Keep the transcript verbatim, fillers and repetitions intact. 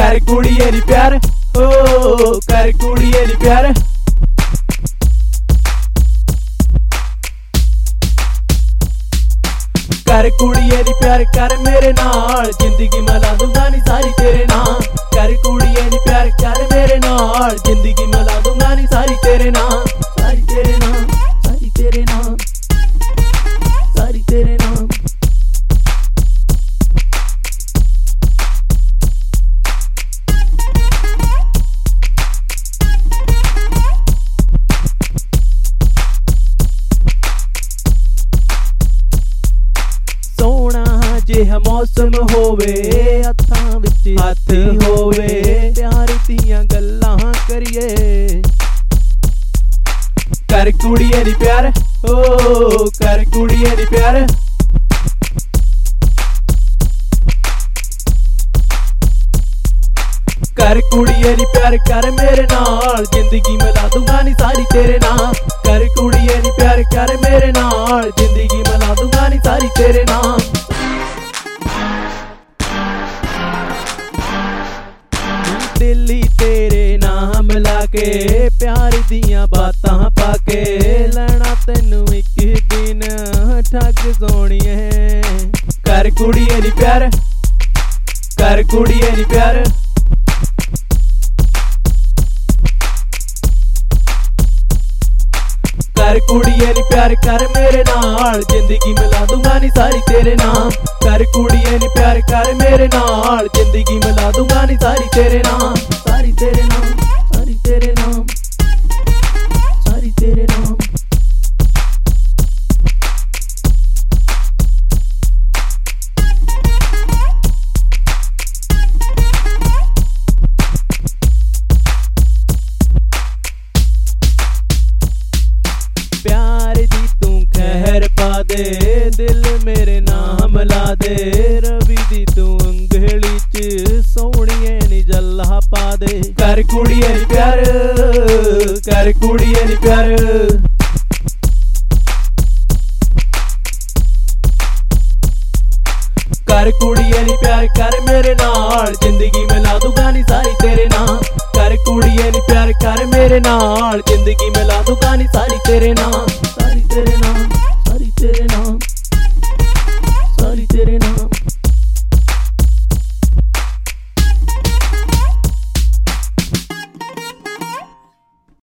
कर कुड़िए नी प्यार ओ कर कुड़िए नी प्यार कर कुड़िए नी प्यार कर मेरे नाल जिंदगी मिला दूंगा नी सारी तेरे नाम कर कुड़िए नी प्यार कर मेरे नाल जिंदगी मिला दूंगा नी सारी तेरे नाम सारी तेरे नाम सारी तेरे नाम सारी तेरे नाम जिहा मौसम होवे हत्थां विच हत्थ होवे प्यार दियां गल्लां करिए कर कुड़िए नी प्यार ओ कर कुड़िए नी प्यार कर कुड़िए नी प्यार कर मेरे नाल जिंदगी मिला दूंगा नी सारी तेरे नाम कर कुड़िए नी प्यार कर मेरे नाल जिंदगी मिला दूंगा नी सारी तेरे नाम दिल्ली तेरे नाम लाके प्यार दियां बातां पाके लैना तैनू एक दिन ठग सोनिए कर कुड़िए नी प्यार कर कुड़िए नी प्यार कर कुड़िए नी प्यार कर मेरे नाल जिंदगी मिला दूंगा नी सारी तेरे नाम कर कुड़िए नी प्यार कर मेरे नाल जिंदगी मिला दूंगा नी सारी तेरे नाम सारी तेरे नाम सारी तेरे नाम सारी तेरे नाम प्यार दी तू खैर पा दे दिल मेरे नाम ला दे रवि दी तू अंगली च सोहणिए नी जल्ला पा दे कर कुड़िए नी प्यार कर कुड़िए नी प्यार कर कुड़िए नी प्यार कर मेरे नाल जिंदगी मिला दूंगा नी सारी तेरे नाम कर कुड़िए नी प्यार कर मेरे नाल जिंदगी मिला दूंगा नी सारी तेरे नाम।